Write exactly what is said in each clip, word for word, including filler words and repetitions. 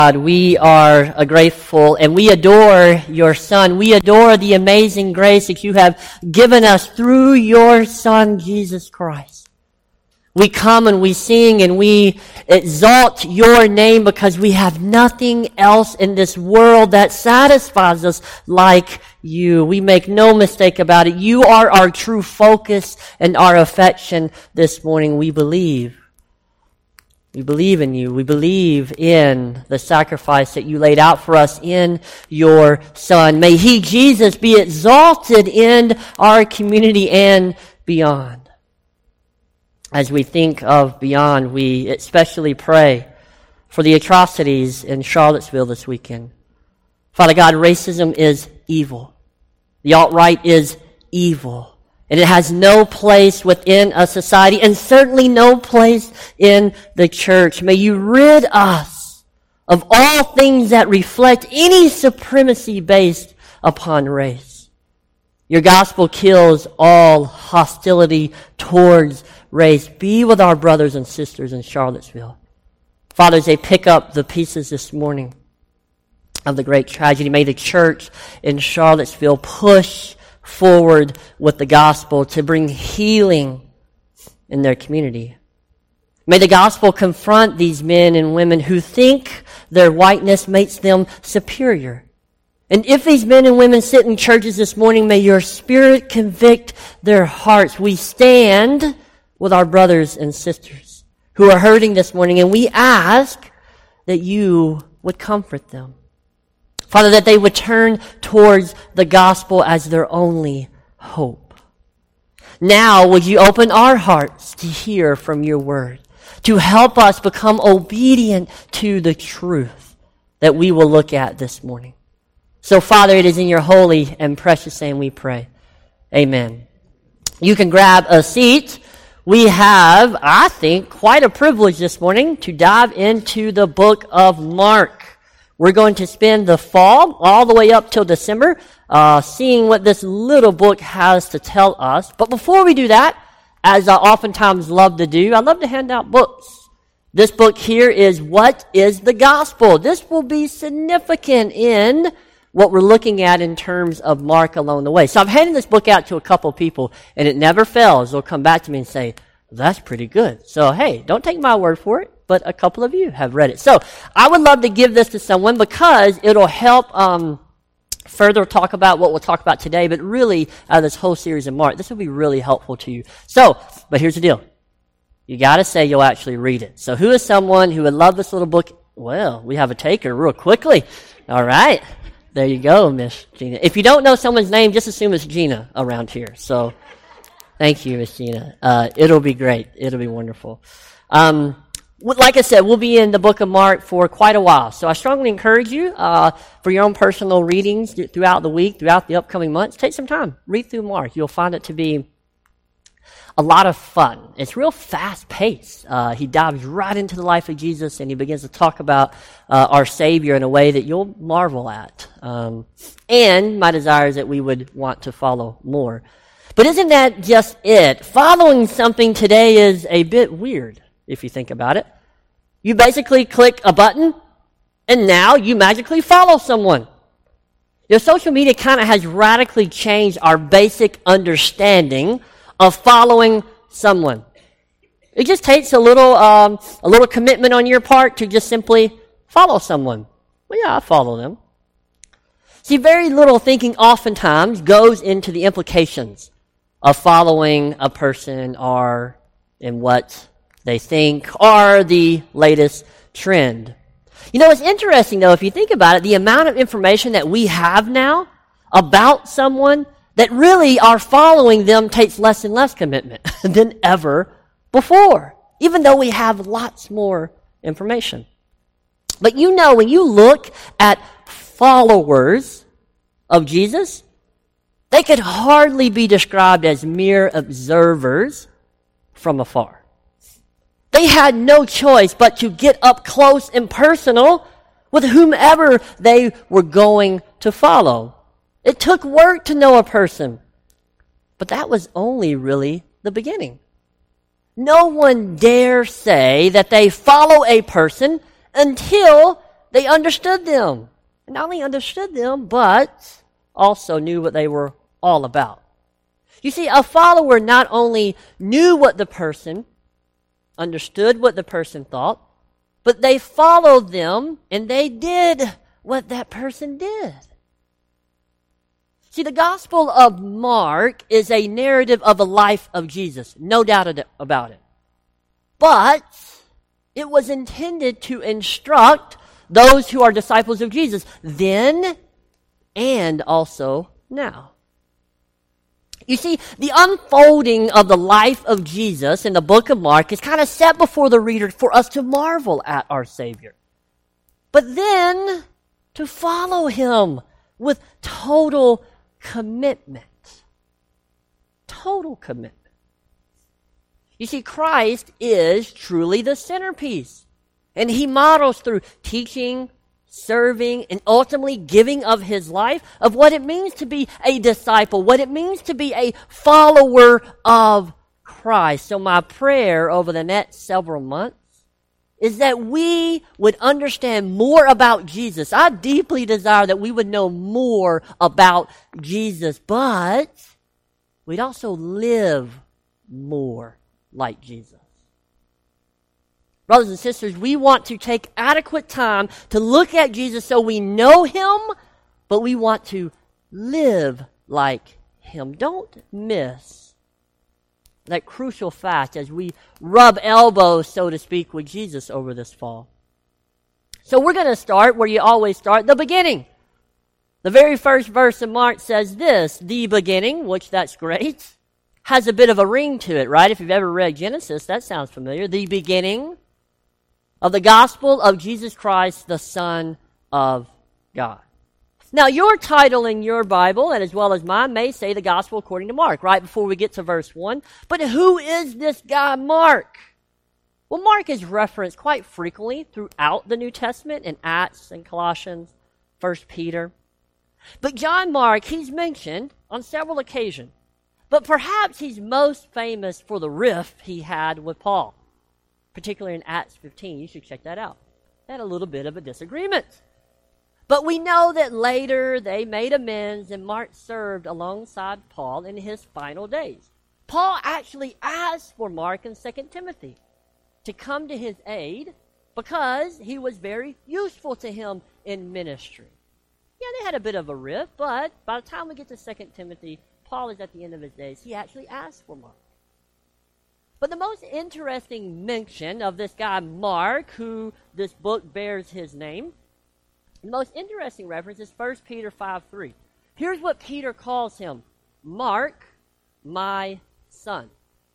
God, we are grateful and we adore your Son. We adore the amazing grace that you have given us through your Son, Jesus Christ. We come and we sing and we exalt your name because we have nothing else in this world that satisfies us like you. We make no mistake about it. You are our true focus and our affection this morning. We believe. We believe in you. We believe in the sacrifice that you laid out for us in your Son. May He, Jesus, be exalted in our community and beyond. As we think of beyond, we especially pray for the atrocities in Charlottesville this weekend. Father God, racism is evil. The alt-right is evil. And it has no place within a society and certainly no place in the church. May you rid us of all things that reflect any supremacy based upon race. Your gospel kills all hostility towards race. Be with our brothers and sisters in Charlottesville. Father, as they pick up the pieces this morning of the great tragedy, may the church in Charlottesville push forward with the gospel to bring healing in their community. May the gospel confront these men and women who think their whiteness makes them superior. And if these men and women sit in churches this morning, may your Spirit convict their hearts. We stand with our brothers and sisters who are hurting this morning, and we ask that you would comfort them. Father, that they would turn towards the gospel as their only hope. Now, would you open our hearts to hear from your word, to help us become obedient to the truth that we will look at this morning. So, Father, it is in your holy and precious name we pray. Amen. You can grab a seat. We have, I think, quite a privilege this morning to dive into the book of Mark. We're going to spend the fall all the way up till December uh, seeing what this little book has to tell us. But before we do that, as I oftentimes love to do, I love to hand out books. This book here is What is the Gospel? This will be significant in what we're looking at in terms of Mark along the way. So I'm handing this book out to a couple people, and it never fails. They'll come back to me and say, that's pretty good. So, hey, don't take my word for it, but a couple of you have read it. So I would love to give this to someone because it'll help um, further talk about what we'll talk about today, but really out of this whole series of Mark, this will be really helpful to you. So, but here's the deal. You got to say you'll actually read it. So who is someone who would love this little book? Well, we have a taker real quickly. All right. There you go, Miss Gina. If you don't know someone's name, just assume it's Gina around here. So thank you, Miss Gina. Uh, it'll be great. It'll be wonderful. Um, like I said, we'll be in the book of Mark for quite a while. So I strongly encourage you, uh, for your own personal readings throughout the week, throughout the upcoming months, take some time. Read through Mark. You'll find it to be a lot of fun. It's real fast-paced. Uh, he dives right into the life of Jesus, and he begins to talk about uh, our Savior in a way that you'll marvel at. Um, and my desire is that we would want to follow more. But isn't that just it? Following something today is a bit weird, if you think about it. You basically click a button, and now you magically follow someone. Your social media kind of has radically changed our basic understanding of following someone. It just takes a little um, a little commitment on your part to just simply follow someone. Well, yeah, I follow them. See, very little thinking oftentimes goes into the implications of following a person or in what they think or the latest trend. You know, it's interesting, though, if you think about it, the amount of information that we have now about someone that really our following them takes less and less commitment than ever before, even though we have lots more information. But you know, when you look at followers of Jesus, they could hardly be described as mere observers from afar. They had no choice but to get up close and personal with whomever they were going to follow. It took work to know a person, but that was only really the beginning. No one dare say that they follow a person until they understood them. And not only understood them, but also knew what they were all about. You see, a follower not only knew what the person, understood what the person thought, but they followed them and they did what that person did. See, the Gospel of Mark is a narrative of the life of Jesus, no doubt about it. But it was intended to instruct those who are disciples of Jesus then and also now. You see, the unfolding of the life of Jesus in the book of Mark is kind of set before the reader for us to marvel at our Savior. But then to follow Him with total commitment. Total commitment. You see, Christ is truly the centerpiece. And He models through teaching, serving, and ultimately giving of His life of what it means to be a disciple, what it means to be a follower of Christ. So my prayer over the next several months is that we would understand more about Jesus. I deeply desire that we would know more about Jesus, but we'd also live more like Jesus. Brothers and sisters, we want to take adequate time to look at Jesus so we know Him, but we want to live like Him. Don't miss that crucial fact as we rub elbows, so to speak, with Jesus over this fall. So we're going to start where you always start, the beginning. The very first verse in Mark says this, the beginning, which that's great, has a bit of a ring to it, right? If you've ever read Genesis, that sounds familiar. The beginning of the gospel of Jesus Christ, the Son of God. Now, your title in your Bible, and as well as mine, may say the gospel according to Mark, right before we get to verse one. But who is this guy, Mark? Well, Mark is referenced quite frequently throughout the New Testament in Acts and Colossians, First Peter. But John Mark, he's mentioned on several occasions. But perhaps he's most famous for the riff he had with Paul, particularly in Acts fifteen. You should check that out. They had a little bit of a disagreement. But we know that later they made amends and Mark served alongside Paul in his final days. Paul actually asked for Mark in Second Timothy to come to his aid because he was very useful to him in ministry. Yeah, they had a bit of a rift, but by the time we get to Second Timothy, Paul is at the end of his days. He actually asked for Mark. But the most interesting mention of this guy Mark, who this book bears his name, the most interesting reference is First Peter five three. Here's what Peter calls him. Mark, my son.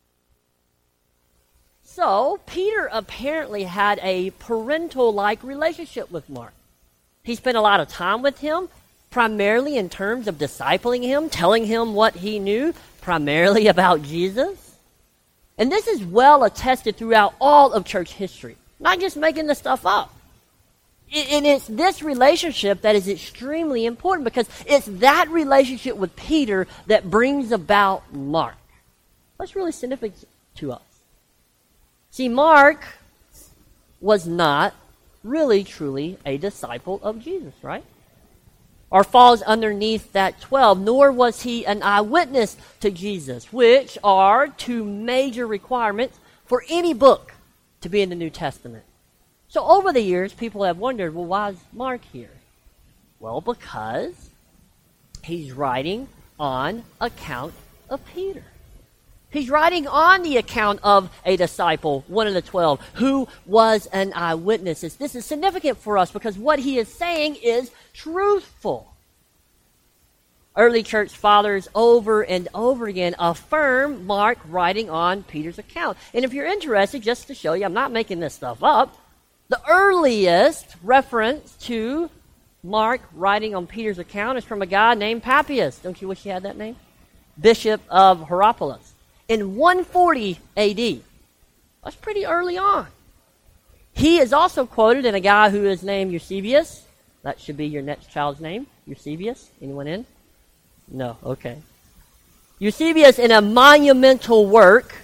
So, Peter apparently had a parental-like relationship with Mark. He spent a lot of time with him, primarily in terms of discipling him, telling him what he knew, primarily about Jesus. And this is well attested throughout all of church history, not just making this stuff up. And it's this relationship that is extremely important because it's that relationship with Peter that brings about Mark. That's really significant to us. See, Mark was not really, truly a disciple of Jesus, right? Or falls underneath that twelve, nor was he an eyewitness to Jesus, which are two major requirements for any book to be in the New Testament. So over the years, people have wondered, well, why is Mark here? Well, because he's writing on account of Peter. He's writing on the account of a disciple, one of the twelve, who was an eyewitness. This is significant for us because what he is saying is truthful. Early church fathers over and over again affirm Mark writing on Peter's account. And if you're interested, just to show you, I'm not making this stuff up, the earliest reference to Mark writing on Peter's account is from a guy named Papias. Don't you wish you had that name? Bishop of Hierapolis. In one forty A D. That's pretty early on. He is also quoted in a guy who is named Eusebius. That should be your next child's name. Eusebius. Anyone in? No. Okay. Eusebius, in a monumental work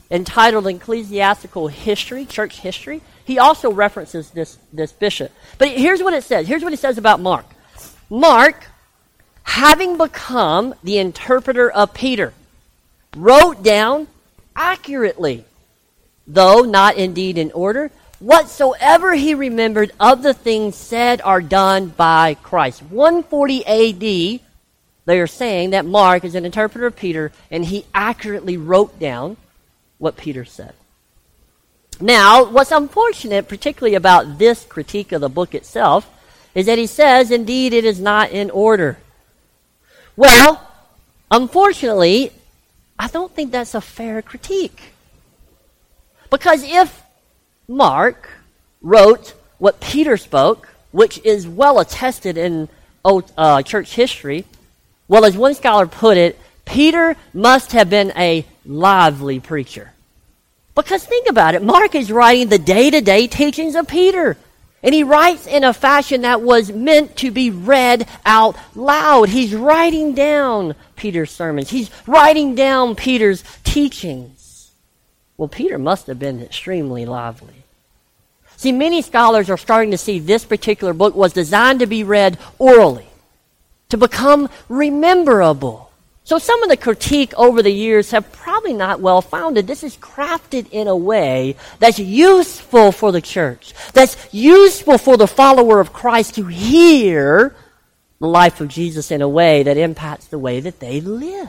entitled Ecclesiastical History, Church History, he also references this, this bishop. But here's what it says. Here's what it says about Mark. Mark, having become the interpreter of Peter, wrote down accurately, though not indeed in order, whatsoever he remembered of the things said or done by Christ. one forty A D, they are saying that Mark is an interpreter of Peter, and he accurately wrote down what Peter said. Now, what's unfortunate, particularly about this critique of the book itself, is that he says, indeed, it is not in order. Well, unfortunately, I don't think that's a fair critique. Because if Mark wrote what Peter spoke, which is well attested in old, uh, church history, well, as one scholar put it, Peter must have been a lively preacher. Because think about it, Mark is writing the day-to-day teachings of Peter. And he writes in a fashion that was meant to be read out loud. He's writing down Peter's sermons. He's writing down Peter's teachings. Well, Peter must have been extremely lively. See, many scholars are starting to see this particular book was designed to be read orally, to become rememberable. So some of the critique over the years have probably not well founded. This is crafted in a way that's useful for the church, that's useful for the follower of Christ to hear the life of Jesus in a way that impacts the way that they live.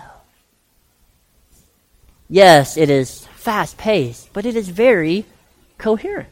Yes, it is fast-paced, but it is very coherent.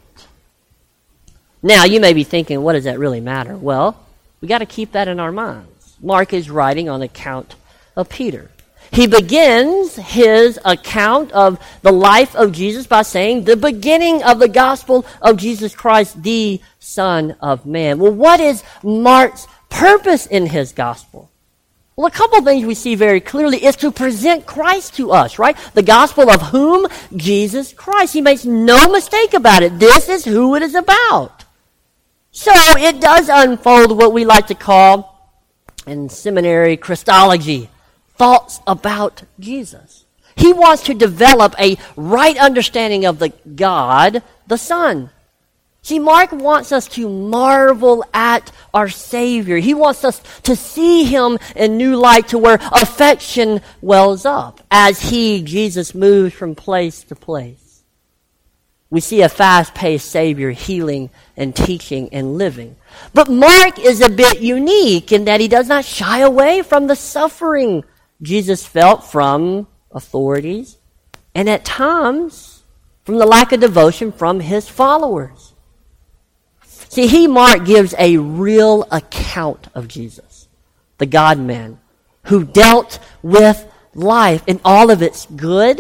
Now, you may be thinking, what does that really matter? Well, we got to keep that in our minds. Mark is writing on account of Peter. He begins his account of the life of Jesus by saying, the beginning of the gospel of Jesus Christ, the Son of Man. Well, what is Mark's purpose in his gospel? Well, a couple of things we see very clearly is to present Christ to us, right? The gospel of whom? Jesus Christ. He makes no mistake about it. This is who it is about. So it does unfold what we like to call in seminary Christology, thoughts about Jesus. He wants to develop a right understanding of the God, the Son. See, Mark wants us to marvel at our Savior. He wants us to see Him in new light to where affection wells up as He, Jesus, moves from place to place. We see a fast-paced Savior healing and teaching and living. But Mark is a bit unique in that he does not shy away from the suffering Jesus felt from authorities and at times from the lack of devotion from his followers. See, he, Mark, gives a real account of Jesus, the God-man, who dealt with life in all of its good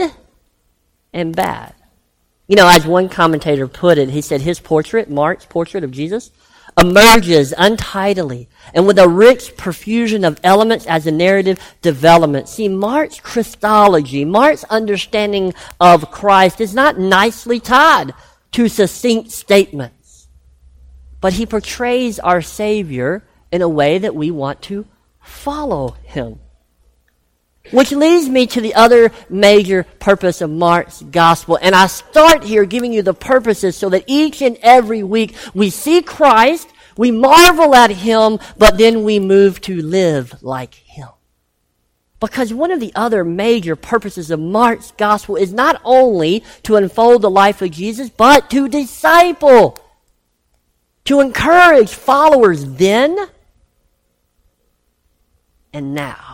and bad. You know, as one commentator put it, he said his portrait, Mark's portrait of Jesus, emerges untidily and with a rich profusion of elements as a narrative development. See, Mark's Christology, Mark's understanding of Christ is not nicely tied to succinct statements, but he portrays our Savior in a way that we want to follow him. Which leads me to the other major purpose of Mark's gospel. And I start here giving you the purposes so that each and every week we see Christ, we marvel at him, but then we move to live like him. Because one of the other major purposes of Mark's gospel is not only to unfold the life of Jesus, but to disciple, to encourage followers then and now.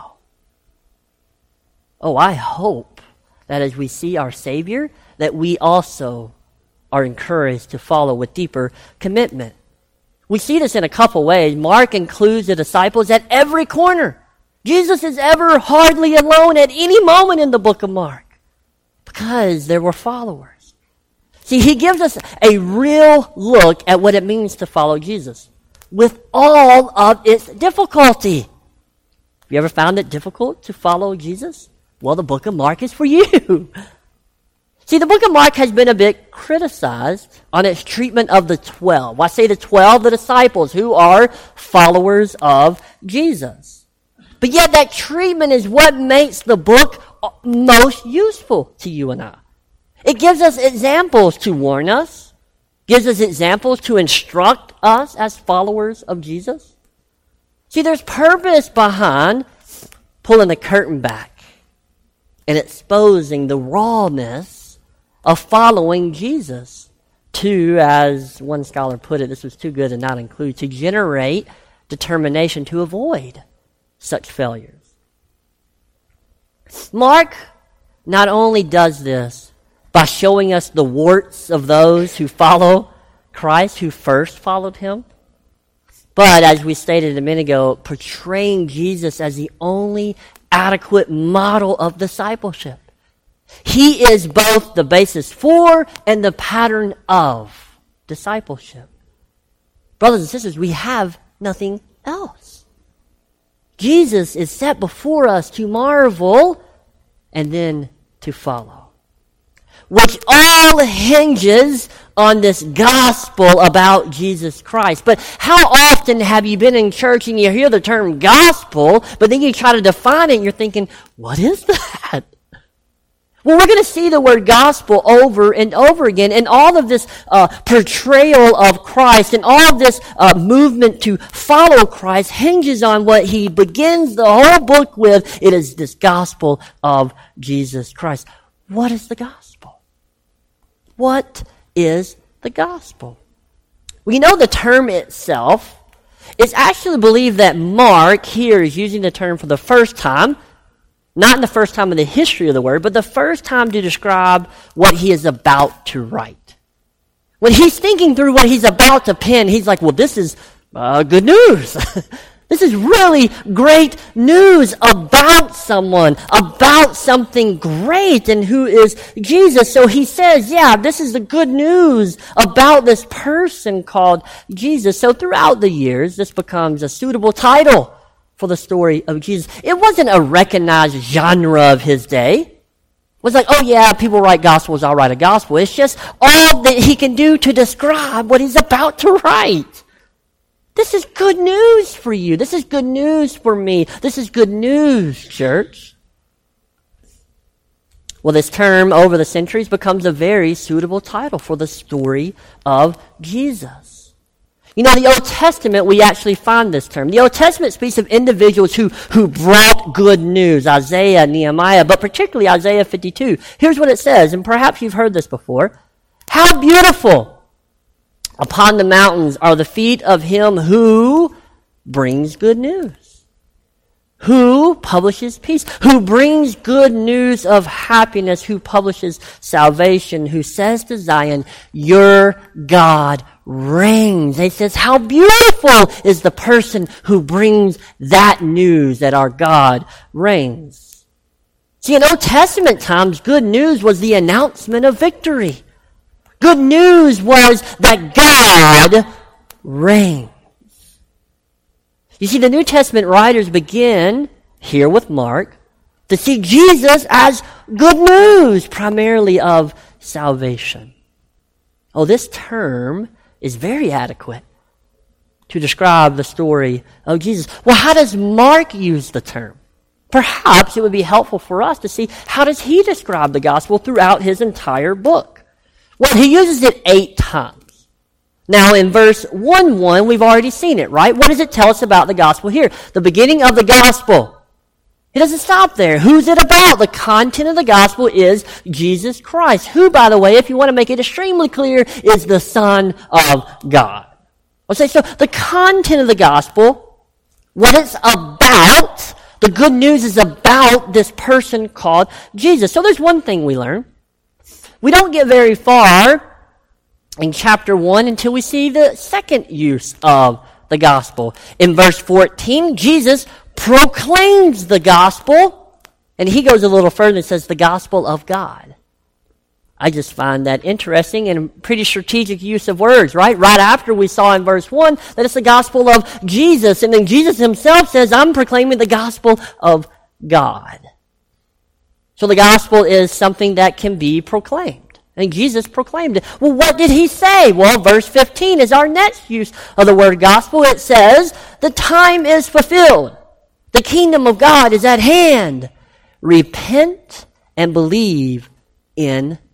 Oh, I hope that as we see our Savior, that we also are encouraged to follow with deeper commitment. We see this in a couple ways. Mark includes the disciples at every corner. Jesus is ever hardly alone at any moment in the book of Mark because there were followers. See, he gives us a real look at what it means to follow Jesus with all of its difficulty. Have you ever found it difficult to follow Jesus? Well, the book of Mark is for you. See, the book of Mark has been a bit criticized on its treatment of the twelve. I say the twelve, the disciples, who are followers of Jesus. But yet that treatment is what makes the book most useful to you and I. It gives us examples to warn us, gives us examples to instruct us as followers of Jesus. See, there's purpose behind pulling the curtain back and exposing the rawness of following Jesus to, as one scholar put it, this was too good to not include, to generate determination to avoid such failures. Mark not only does this by showing us the warts of those who follow Christ, who first followed him, but as we stated a minute ago, portraying Jesus as the only adequate model of discipleship. He is both the basis for and the pattern of discipleship. Brothers and sisters, we have nothing else. Jesus is set before us to marvel and then to follow, which all hinges on this gospel about Jesus Christ. But how often have you been in church and you hear the term gospel, but then you try to define it and you're thinking, what is that? Well, we're going to see the word gospel over and over again, and all of this uh, portrayal of Christ and all of this uh, movement to follow Christ hinges on what he begins the whole book with. It is this gospel of Jesus Christ. What is the gospel? What is the gospel? Well, you know, the term itself is actually believed that Mark here is using the term for the first time, not in the first time in the history of the word, but the first time to describe what he is about to write. When he's thinking through what he's about to pen, he's like, well, this is uh, good news. This is really great news about someone, about something great, and who is Jesus. So he says, yeah, this is the good news about this person called Jesus. So throughout the years, this becomes a suitable title for the story of Jesus. It wasn't a recognized genre of his day. It was like, oh yeah, people write gospels, I'll write a gospel. It's just all that he can do to describe what he's about to write. This is good news for you. This is good news for me. This is good news, church. Well, this term over the centuries becomes a very suitable title for the story of Jesus. You know, in the Old Testament, we actually find this term. The Old Testament speaks of individuals who, who brought good news, Isaiah, Nehemiah, but particularly Isaiah fifty-two. Here's what it says, and perhaps you've heard this before. How beautiful upon the mountains are the feet of him who brings good news, who publishes peace, who brings good news of happiness, who publishes salvation, who says to Zion, your God reigns. He says, how beautiful is the person who brings that news that our God reigns. See, in Old Testament times, good news was the announcement of victory. Good news was that God reigns. You see, the New Testament writers begin here with Mark to see Jesus as good news, primarily of salvation. Oh, this term is very adequate to describe the story of Jesus. Well, how does Mark use the term? Perhaps it would be helpful for us to see how does he describe the gospel throughout his entire book. Well, he uses it eight times. Now, in verse one one, we've already seen it, right? What does it tell us about the gospel here? The beginning of the gospel. It doesn't stop there. Who's it about? The content of the gospel is Jesus Christ, who, by the way, if you want to make it extremely clear, is the Son of God. I'll say, so the content of the gospel, what it's about, the good news is about this person called Jesus. So there's one thing we learn. We don't get very far in chapter one until we see the second use of the gospel. In verse fourteen, Jesus proclaims the gospel, and he goes a little further and says the gospel of God. I just find that interesting and pretty strategic use of words, right? Right after we saw in verse one that it's the gospel of Jesus, and then Jesus himself says, I'm proclaiming the gospel of God. So the gospel is something that can be proclaimed. And Jesus proclaimed it. Well, what did he say? Well, verse fifteen is our next use of the word gospel. It says, the time is fulfilled. The kingdom of God is at hand. Repent and believe in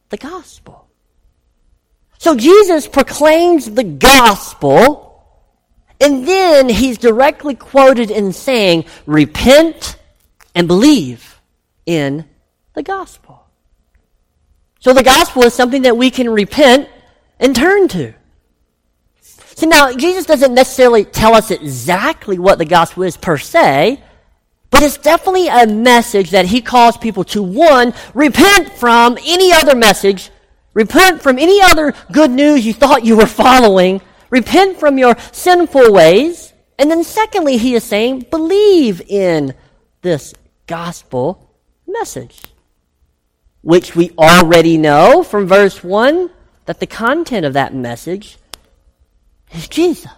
the gospel. So Jesus proclaims the gospel, and then he's directly quoted in saying, repent and believe in the gospel. So the gospel is something that we can repent and turn to. So now, Jesus doesn't necessarily tell us exactly what the gospel is per se, but it's definitely a message that he calls people to, one, repent from any other message, repent from any other good news you thought you were following, repent from your sinful ways, and then secondly, he is saying, believe in this gospel message, which we already know from verse one that the content of that message is Jesus.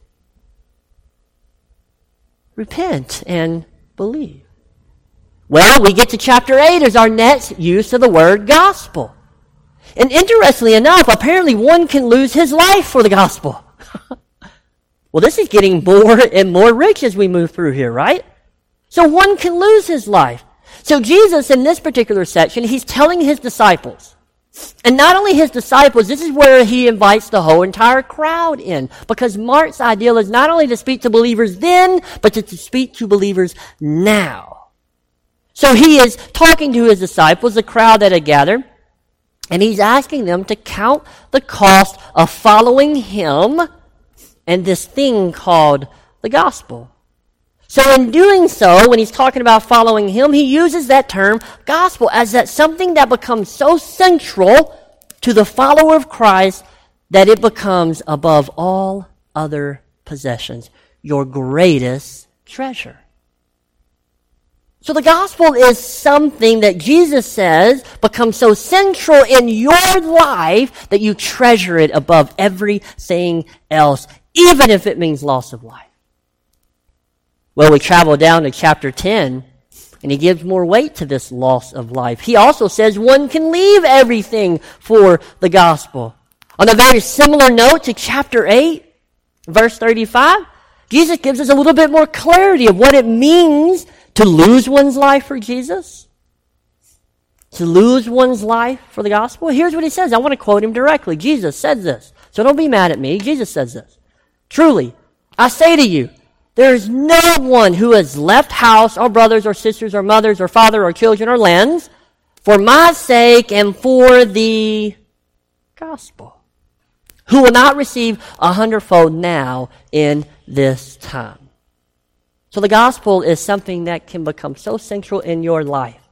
Repent and believe. Well, we get to chapter eight as our next use of the word gospel. And interestingly enough, apparently one can lose his life for the gospel. Well, this is getting more and more rich as we move through here, right? So one can lose his life. So Jesus, in this particular section, he's telling his disciples, and not only his disciples, this is where he invites the whole entire crowd in, because Mark's ideal is not only to speak to believers then, but to, to speak to believers now. So he is talking to his disciples, the crowd that had gathered, and he's asking them to count the cost of following him and this thing called the gospel. So in doing so, when he's talking about following him, he uses that term, gospel, as that something that becomes so central to the follower of Christ that it becomes above all other possessions, your greatest treasure. So the gospel is something that Jesus says becomes so central in your life that you treasure it above everything else, even if it means loss of life. Well, we travel down to chapter ten, and he gives more weight to this loss of life. He also says one can leave everything for the gospel. On a very similar note to chapter eight, verse thirty-five, Jesus gives us a little bit more clarity of what it means to lose one's life for Jesus. To lose one's life for the gospel. Here's what he says. I want to quote him directly. Jesus says this, so don't be mad at me. Jesus says this. Truly, I say to you, there is no one who has left house or brothers or sisters or mothers or father or children or lands for my sake and for the gospel, who will not receive a hundredfold now in this time. So the gospel is something that can become so central in your life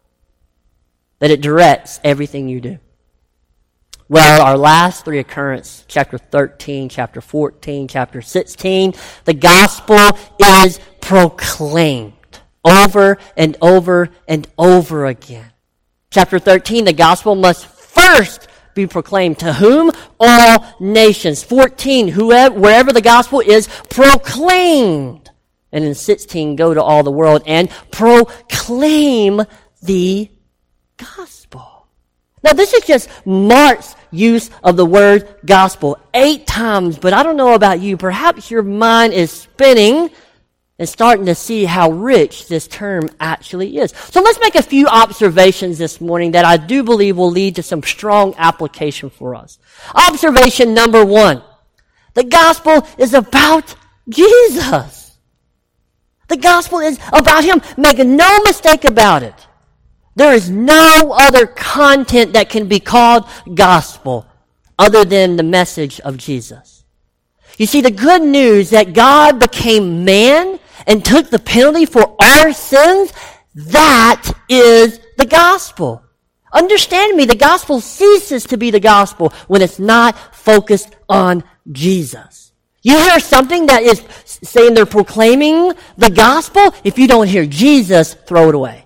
that it directs everything you do. Well, our last three occurrences, chapter thirteen, chapter fourteen, chapter sixteen, the gospel is proclaimed over and over and over again. Chapter thirteen, the gospel must first be proclaimed to whom? All nations. fourteen, whoever, wherever the gospel is proclaimed. And in sixteen, go to all the world and proclaim the gospel. Now, this is just Mark's use of the word gospel eight times, but I don't know about you. Perhaps your mind is spinning and starting to see how rich this term actually is. So let's make a few observations this morning that I do believe will lead to some strong application for us. Observation number one. The gospel is about Jesus. The gospel is about him. Make no mistake about it. There is no other content that can be called gospel other than the message of Jesus. You see, the good news that God became man and took the penalty for our sins, that is the gospel. Understand me, the gospel ceases to be the gospel when it's not focused on Jesus. You hear something that is saying they're proclaiming the gospel, if you don't hear Jesus, throw it away.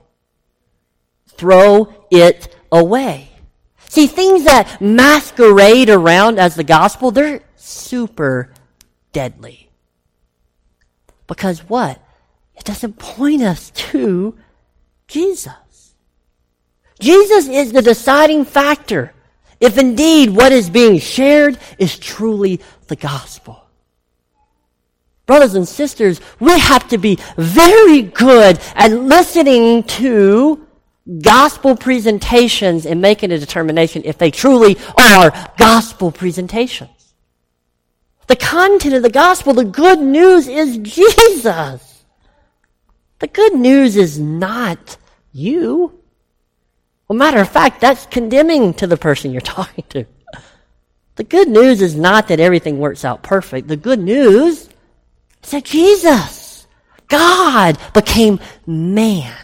Throw it away. See, things that masquerade around as the gospel, they're super deadly. Because what? It doesn't point us to Jesus. Jesus is the deciding factor if indeed what is being shared is truly the gospel. Brothers and sisters, we have to be very good at listening to gospel presentations and making a determination if they truly are gospel presentations. The content of the gospel, the good news is Jesus. The good news is not you. Well, matter of fact, that's condemning to the person you're talking to. The good news is not that everything works out perfect. The good news is that Jesus, God, became man.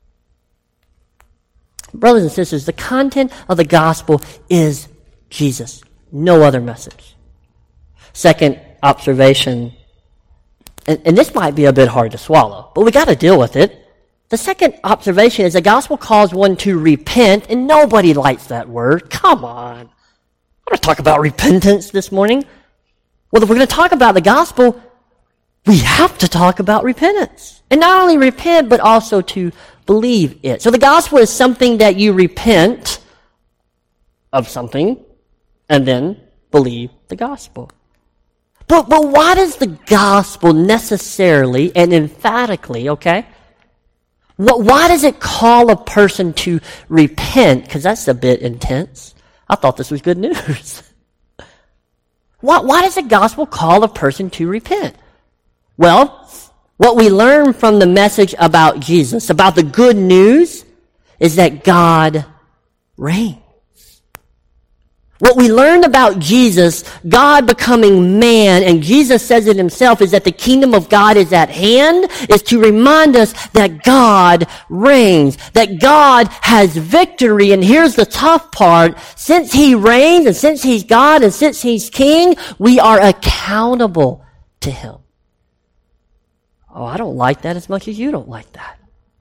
Brothers and sisters, the content of the gospel is Jesus. No other message. Second observation, and, and this might be a bit hard to swallow, but we got to deal with it. The second observation is the gospel calls one to repent, and nobody likes that word. Come on. I'm going to talk about repentance this morning. Well, if we're going to talk about the gospel, we have to talk about repentance. And not only repent, but also to believe it. So the gospel is something that you repent of something and then believe the gospel. But, but why does the gospel necessarily and emphatically, okay, what, why does it call a person to repent? Because that's a bit intense. I thought this was good news. why, why does the gospel call a person to repent? Well, what we learn from the message about Jesus, about the good news, is that God reigns. What we learned about Jesus, God becoming man, and Jesus says it himself, is that the kingdom of God is at hand, is to remind us that God reigns, that God has victory. And here's the tough part. Since he reigns, and since he's God, and since he's king, we are accountable to him. Oh, I don't like that as much as you don't like that.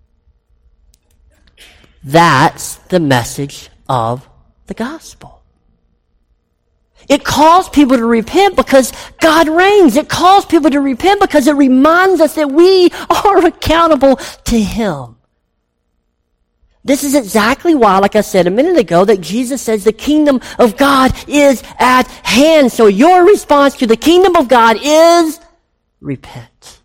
That's the message of the gospel. It calls people to repent because God reigns. It calls people to repent because it reminds us that we are accountable to him. This is exactly why, like I said a minute ago, that Jesus says the kingdom of God is at hand. So your response to the kingdom of God is repent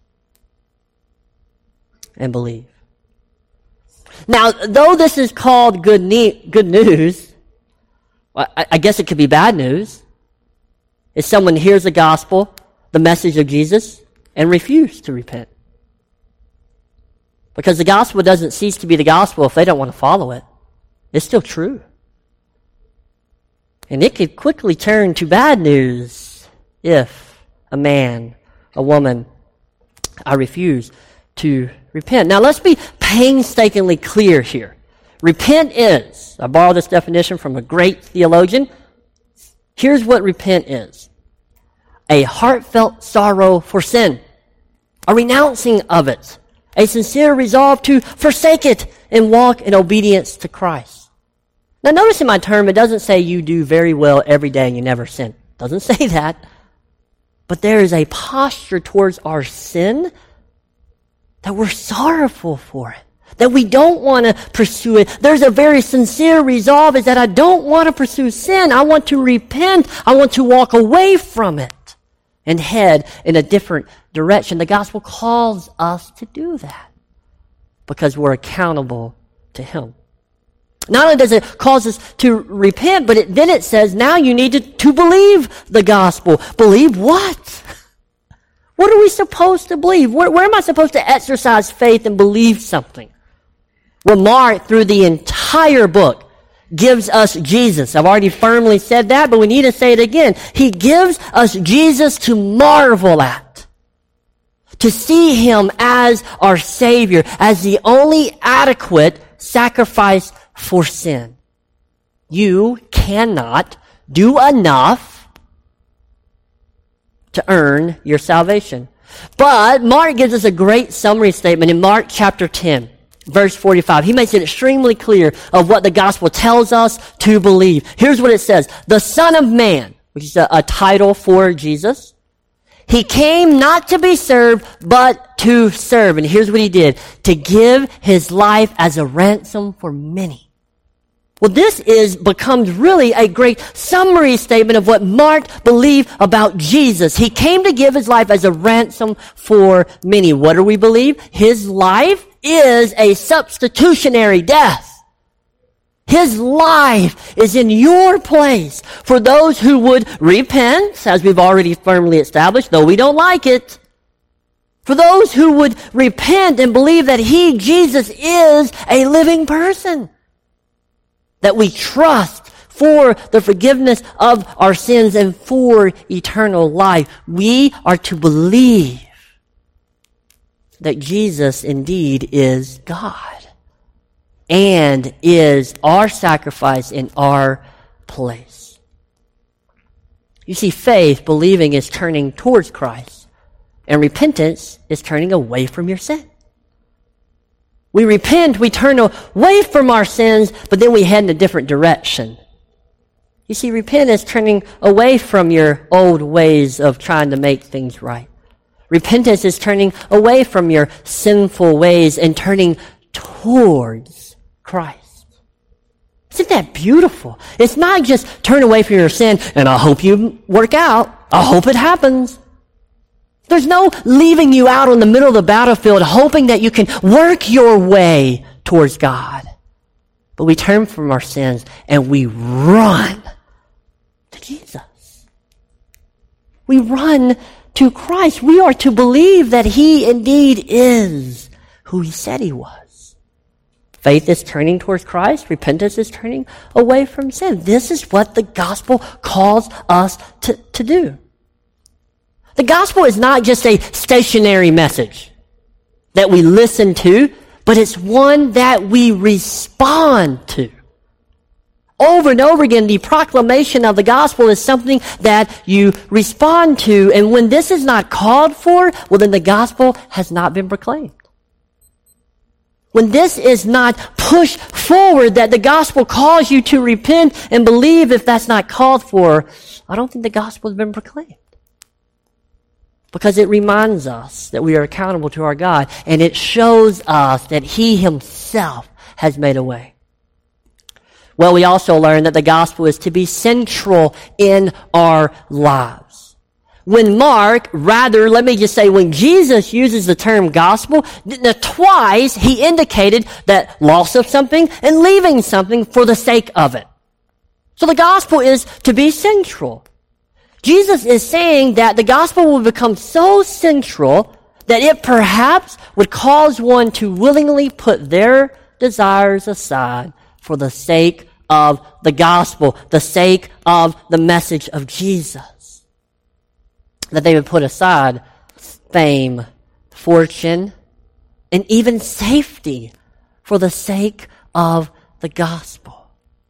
and believe. Now, though this is called good, ne- good news, I, I guess it could be bad news. If someone hears the gospel, the message of Jesus, and refuse to repent. Because the gospel doesn't cease to be the gospel if they don't want to follow it. It's still true. And it could quickly turn to bad news if a man, a woman, I refuse to repent. Now let's be painstakingly clear here. Repent is, I borrowed this definition from a great theologian. Here's what repent is. A heartfelt sorrow for sin. A renouncing of it. A sincere resolve to forsake it and walk in obedience to Christ. Now notice in my term, it doesn't say you do very well every day and you never sin. It doesn't say that. But there is a posture towards our sin that we're sorrowful for it. That we don't want to pursue it. There's a very sincere resolve is that I don't want to pursue sin. I want to repent. I want to walk away from it and head in a different direction. The gospel calls us to do that because we're accountable to him. Not only does it cause us to repent, but it, then it says now you need to, to believe the gospel. Believe what? What are we supposed to believe? Where, where am I supposed to exercise faith and believe something? Well, Mark, through the entire book, gives us Jesus. I've already firmly said that, but we need to say it again. He gives us Jesus to marvel at. To see him as our Savior, as the only adequate sacrifice for sin. You cannot do enough to earn your salvation. But Mark gives us a great summary statement in Mark chapter ten. Verse forty-five, he makes it extremely clear of what the gospel tells us to believe. Here's what it says. The Son of Man, which is a, a title for Jesus, he came not to be served, but to serve. And here's what he did. To give his life as a ransom for many. Well, this is becomes really a great summary statement of what Mark believed about Jesus. He came to give his life as a ransom for many. What do we believe? His life is a substitutionary death. His life is in your place for those who would repent, as we've already firmly established, though we don't like it. For those who would repent and believe that He, Jesus, is a living person. That we trust for the forgiveness of our sins and for eternal life. We are to believe that Jesus indeed is God and is our sacrifice in our place. You see, faith, believing, is turning towards Christ, and repentance is turning away from your sin. We repent, we turn away from our sins, but then we head in a different direction. You see, repent is turning away from your old ways of trying to make things right. Repentance is turning away from your sinful ways and turning towards Christ. Isn't that beautiful? It's not just turn away from your sin and I hope you work out. I hope it happens. There's no leaving you out in the middle of the battlefield hoping that you can work your way towards God. But we turn from our sins and we run to Jesus. We run to Christ. We are to believe that He indeed is who He said He was. Faith is turning towards Christ. Repentance is turning away from sin. This is what the gospel calls us to, to do. The gospel is not just a stationary message that we listen to, but it's one that we respond to. Over and over again, the proclamation of the gospel is something that you respond to. And when this is not called for, well, then the gospel has not been proclaimed. When this is not pushed forward, that the gospel calls you to repent and believe, if that's not called for, I don't think the gospel has been proclaimed. Because it reminds us that we are accountable to our God, and it shows us that He Himself has made a way. Well, we also learn that the gospel is to be central in our lives. When Mark, rather, let me just say, when Jesus uses the term gospel, twice he indicated that loss of something and leaving something for the sake of it. So the gospel is to be central. Jesus is saying that the gospel will become so central that it perhaps would cause one to willingly put their desires aside for the sake of the gospel, the sake of the message of Jesus. That they would put aside fame, fortune, and even safety for the sake of the gospel.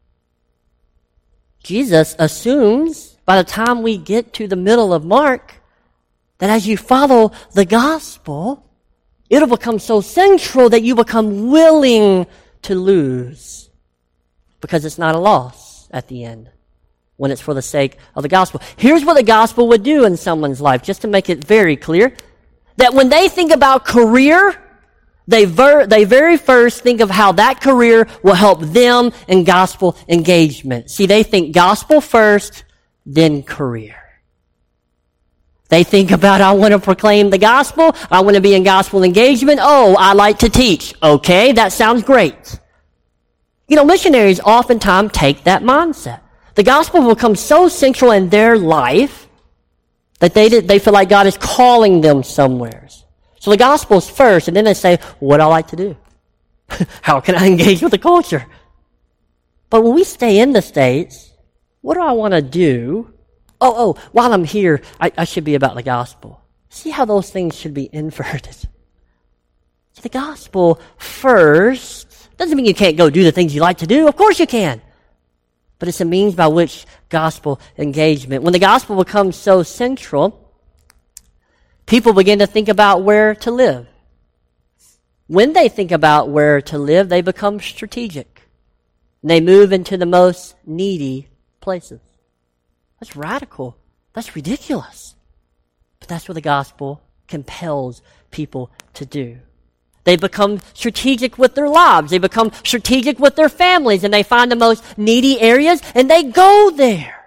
Jesus assumes, by the time we get to the middle of Mark, that as you follow the gospel, it'll become so central that you become willing to lose. Because it's not a loss at the end when it's for the sake of the gospel. Here's what the gospel would do in someone's life, just to make it very clear. That when they think about career, they, ver- they very first think of how that career will help them in gospel engagement. See, they think gospel first, then career. They think about, I want to proclaim the gospel. I want to be in gospel engagement. Oh, I like to teach. Okay, that sounds great. You know, missionaries oftentimes take that mindset. The gospel will become so central in their life that they they feel like God is calling them somewhere. So the gospel is first, and then they say, what do I like to do? How can I engage with the culture? But when we stay in the States, what do I want to do? Oh, oh, while I'm here, I, I should be about the gospel. See how those things should be inverted. So the gospel first doesn't mean you can't go do the things you like to do. Of course you can. But it's a means by which gospel engagement. When the gospel becomes so central, people begin to think about where to live. When they think about where to live, they become strategic. They move into the most needy places. That's radical. That's ridiculous. But that's what the gospel compels people to do. They become strategic with their lives. They become strategic with their families, and they find the most needy areas, and they go there.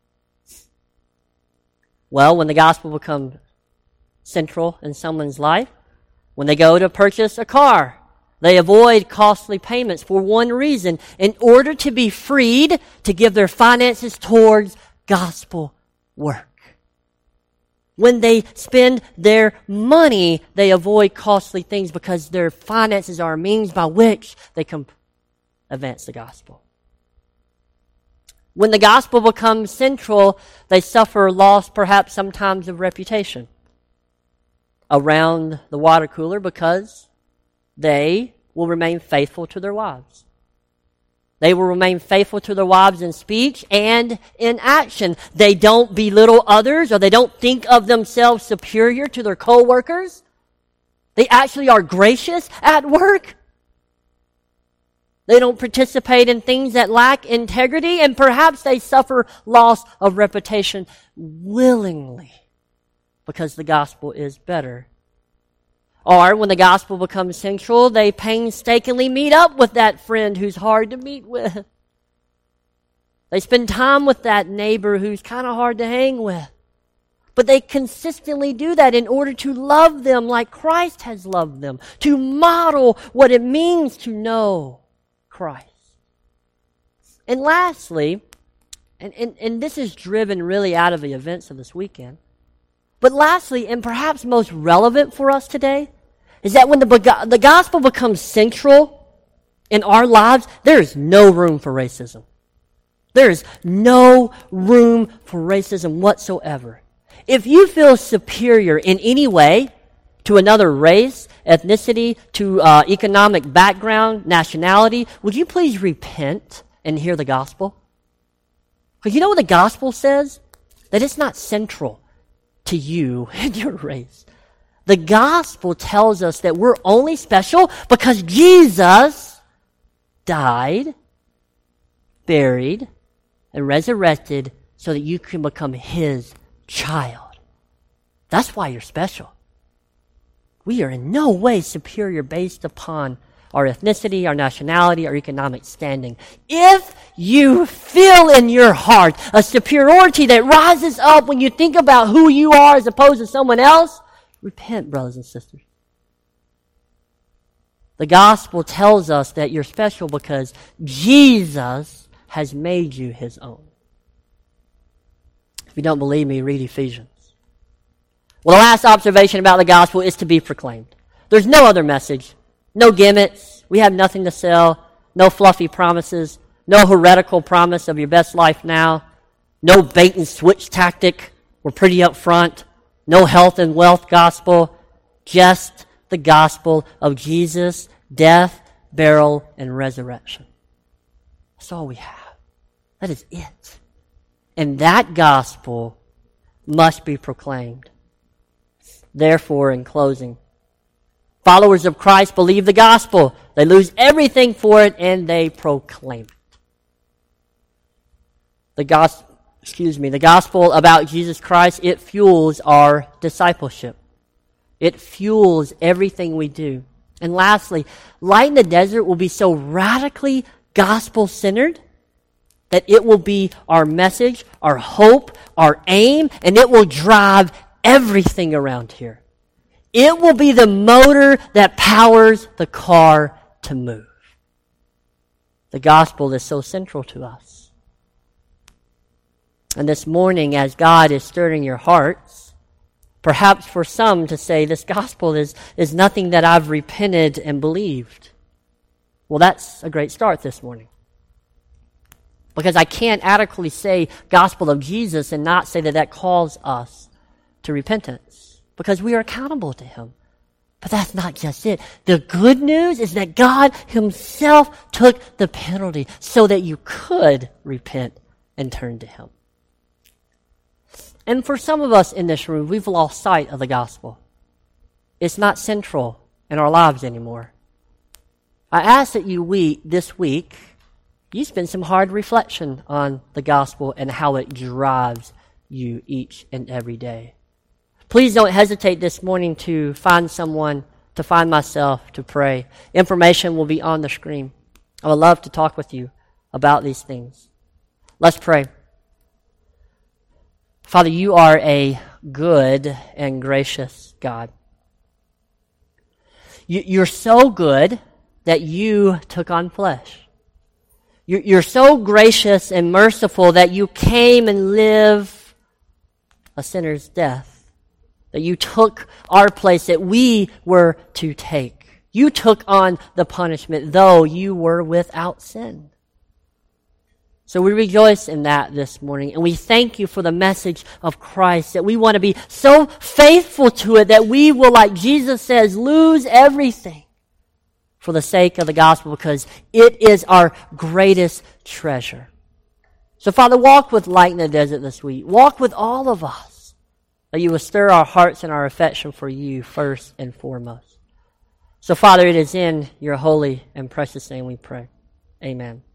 Well, when the gospel becomes central in someone's life, when they go to purchase a car, They avoid costly payments for one reason, in order to be freed to give their finances towards gospel work. When they spend their money, they avoid costly things because their finances are a means by which they can advance the gospel. When the gospel becomes central, they suffer loss, perhaps sometimes of reputation, around the water cooler because they will remain faithful to their wives. They will remain faithful to their wives in speech and in action. They don't belittle others, or they don't think of themselves superior to their co-workers. They actually are gracious at work. They don't participate in things that lack integrity, and perhaps they suffer loss of reputation willingly because the gospel is better. Or when the gospel becomes central, they painstakingly meet up with that friend who's hard to meet with. They spend time with that neighbor who's kind of hard to hang with. But they consistently do that in order to love them like Christ has loved them, to model what it means to know Christ. And lastly, and, and, and this is driven really out of the events of this weekend, but lastly, and perhaps most relevant for us today, is that when the, the gospel becomes central in our lives, there is no room for racism. There is no room for racism whatsoever. If you feel superior in any way to another race, ethnicity, to uh, economic background, nationality, would you please repent and hear the gospel? Because you know what the gospel says? That it's not central to you and your race. The gospel tells us that we're only special because Jesus died, buried, and resurrected so that you can become His child. That's why you're special. We are in no way superior based upon our ethnicity, our nationality, our economic standing. If you feel in your heart a superiority that rises up when you think about who you are as opposed to someone else, repent, brothers and sisters. The gospel tells us that you're special because Jesus has made you His own. If you don't believe me, read Ephesians. Well, the last observation about the gospel is to be proclaimed. There's no other message. No gimmicks. We have nothing to sell. No fluffy promises. No heretical promise of your best life now. No bait and switch tactic. We're pretty upfront. No health and wealth gospel. Just the gospel of Jesus' death, burial, and resurrection. That's all we have. That is it. And that gospel must be proclaimed. Therefore, in closing, followers of Christ believe the gospel. They lose everything for it and they proclaim it. The gospel, excuse me, the gospel about Jesus Christ, it fuels our discipleship. It fuels everything we do. And lastly, Light in the Desert will be so radically gospel-centered that it will be our message, our hope, our aim, and it will drive everything around here. It will be the motor that powers the car to move. The gospel is so central to us. And this morning, as God is stirring your hearts, perhaps for some to say, this gospel is, is nothing that I've repented and believed. Well, that's a great start this morning. Because I can't adequately say gospel of Jesus and not say that that calls us to repentance, because we are accountable to Him. But that's not just it. The good news is that God Himself took the penalty so that you could repent and turn to Him. And for some of us in this room, we've lost sight of the gospel. It's not central in our lives anymore. I ask that you week, this week, you spend some hard reflection on the gospel and how it drives you each and every day. Please don't hesitate this morning to find someone, to find myself, to pray. Information will be on the screen. I would love to talk with you about these things. Let's pray. Father, you are a good and gracious God. You, you're so good that you took on flesh. You're so gracious and merciful that you came and lived a sinner's death, that you took our place that we were to take. You took on the punishment, though you were without sin. So we rejoice in that this morning, and we thank you for the message of Christ, that we want to be so faithful to it that we will, like Jesus says, lose everything for the sake of the gospel, because it is our greatest treasure. So, Father, walk with Light in the Desert this week. Walk with all of us, that you will stir our hearts and our affection for you first and foremost. So, Father, it is in your holy and precious name we pray. Amen.